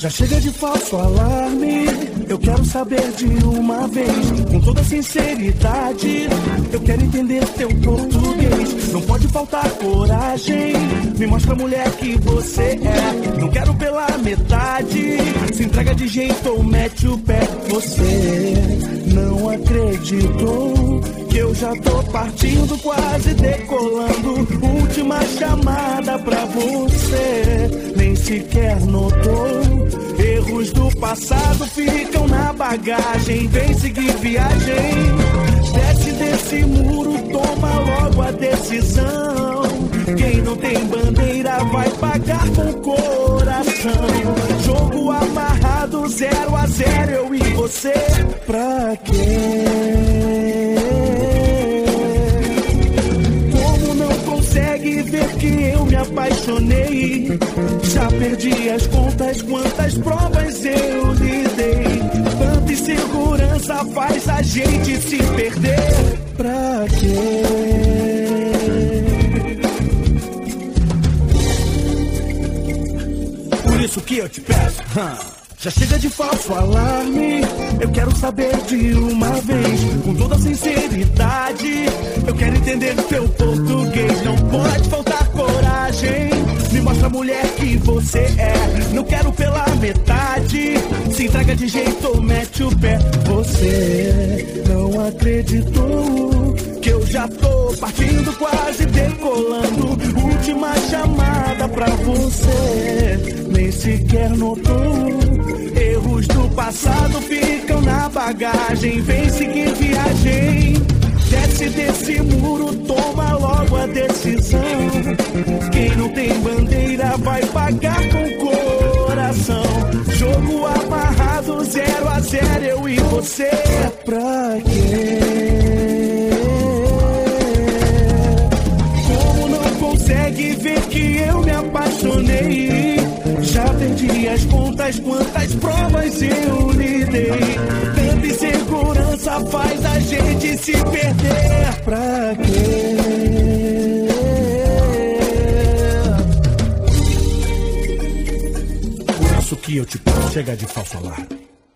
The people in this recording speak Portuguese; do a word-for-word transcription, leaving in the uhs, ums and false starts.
Já chega de falso alarme, eu quero saber de uma vez, com toda sinceridade, eu quero entender teu português. Não pode faltar coragem, me mostra a mulher que você é. Não quero pela metade, se entrega de jeito ou mete o pé. Você não acreditou que eu já tô partindo, quase decolando. Última chamada pra você, nem sequer notou. Erros do passado ficam na bagagem, vem seguir viagem. Desce desse muro, toma logo a decisão. Quem não tem bandeira vai pagar com o coração. Jogo amarrado, zero a zero, eu e você. Pra quê? Como não consegue ver que eu me apaixonei? Já perdi as contas, quantas provas eu lhe dei. Tanta insegurança faz a gente se perder. Pra quê? Por isso que eu te peço, huh? Já chega de falso alarme, eu quero saber de uma vez, com toda sinceridade, eu quero entender teu português. Não pode faltar coragem, me mostra a mulher que você é. Não quero pela metade, se entrega de jeito ou mete o pé. Você não acreditou que eu já tô partindo, quase decolando. Última chamada pra você, nem sequer notou. Erros do passado ficam na bagagem, vem seguir viagem. Desce desse muro, toma logo a decisão. Quem não tem bandeira vai pagar com o coração. Jogo amarrado, zero a zero, eu e você. Pra quê? Como não consegue ver que eu me apaixonei? Já perdi as contas, quantas provas eu lhe dei. Tanta insegurança faz a gente se perder. Pra quê? Por isso que eu te peço, chega de falso alarme.